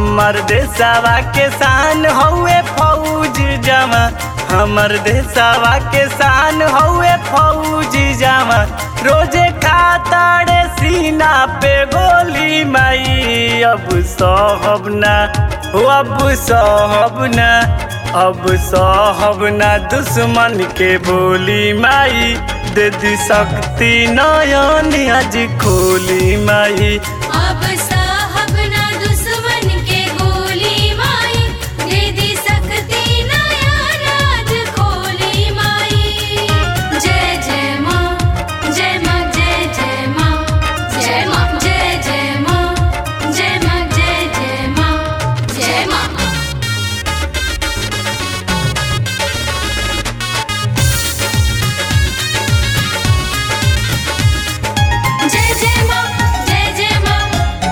हमर देशवा के शान हउए फौज जवान, हमर देशवा के शान हउए फौज जवान। रोजे खाताड़े सीना पे गोली माई, अब सहब ना हो, अब सहब ना, अब सहब ना दुश्मन के बोली माई। दे दी शक्ति नयन आज खोली माई, अब साहब ना दुश्मन के गोली माई। दे दी शक्ति नयन आज खोली माई। जय जय माँ, जय माँ, जय जय माँ, जय माँ, जय जय माँ, जय माँ, जय जय माँ, जय माँ। जय जय माँ, जय जय माँ,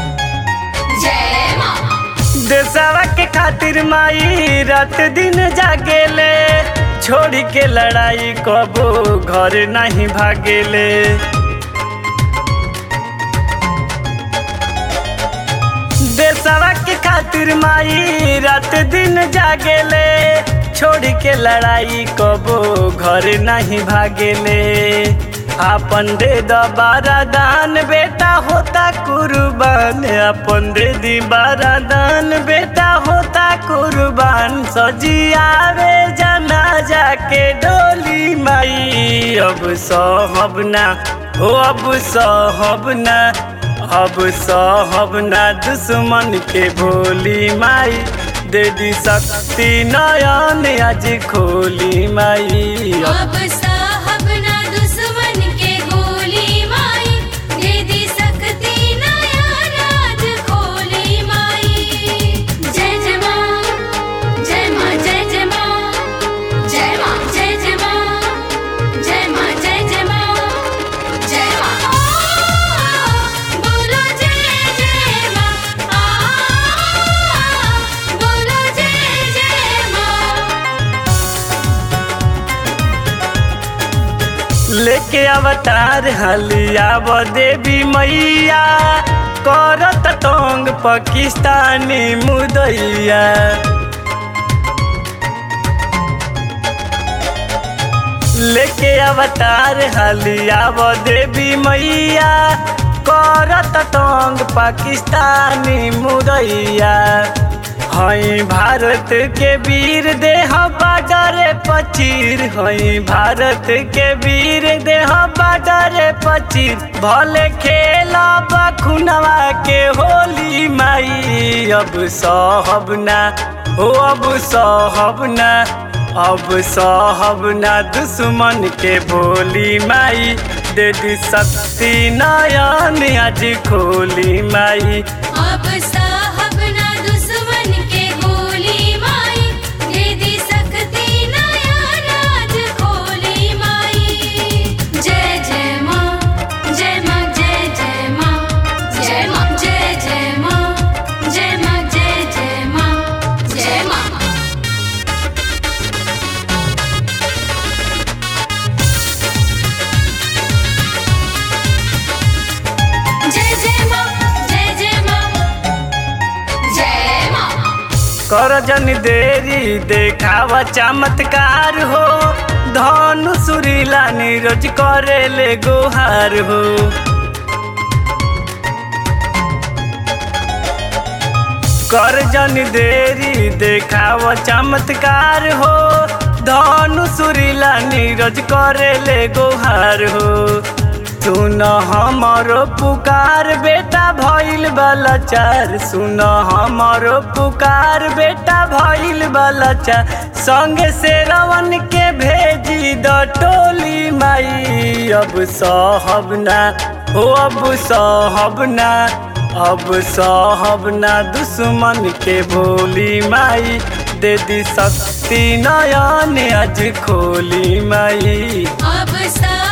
जय माँ। देशवा के खातिर माई रात दिन जागेले, छोड़ी के लड़ाई कबो घर नहीं भागेले। देशवा के खातिर माई रात दिन जागेले, छोड़ के लड़ाई कबो घर नहीं भागेले। आपन दे द बारादान बेटा होता कुर्बान, अपन दे दी बारादान बेटा होता कुर्बान। सजी आवे जनाजा के डोली माई, अब सहब ना हो, अब सहब ना, अब सहब ना दुश्मन के बोली माई। दे दी शक्ति नयन आज खोली माई, अब साहब ना दुश्मन के गोली माई। दे दी शक्ति नयन आज खोली माई। जय जय माँ, जय माँ, जय जय माँ, जय माँ, जय जय माँ, जय माँ, जय जय माँ, जय माँ। बोलो जय जय माँ, बोलो जय जय माँ। लेके अवतार हलिया व देवी मैया, करत टोंग पाकिस्तानी मुदैया। लेके अवतार हलिया व देवी मैया, करत टोंग पाकिस्तानी मुदैया। हई भारत के वीर देह बाडर पचीर, हई भारत के वीर देह बाडर पचीर। भले खेला बखुनवा के होली माई, अब सहब ना हो, अब सहब ना, अब सहब ना दुश्मन के बोली माई। दे दी शक्ति नयन आज खोली माई, अब साहब ना दुश्मन के गोली माई। दे दी शक्ति नयन आज खोली माई। जय जय माँ, जय माँ, जय जय माँ, जय माँ, जय जय माँ, जय माँ, जय जय माँ, जय माँ। जय जय माँ, जय जय माँ, जय माँ। कर जन देरी देखावा चमत्कार हो, धनु सुरीला नीरज करेले गोहार हो। कर जन देरी देखावा चमत्कार हो, धनु सुरीला नीरज करेले गोहार हो। सुन हमारो पुकार बेटा भइल बलचार, सुन हमारो पुकार बेटा भइल बलचार। संगे से रवन के भेजी द टोली माई, अब सहब ना हो, अब सहब ना, अब सहब ना दुश्मन के बोली माई। दे दी शक्ति नयन आज खोली माई, अब साहब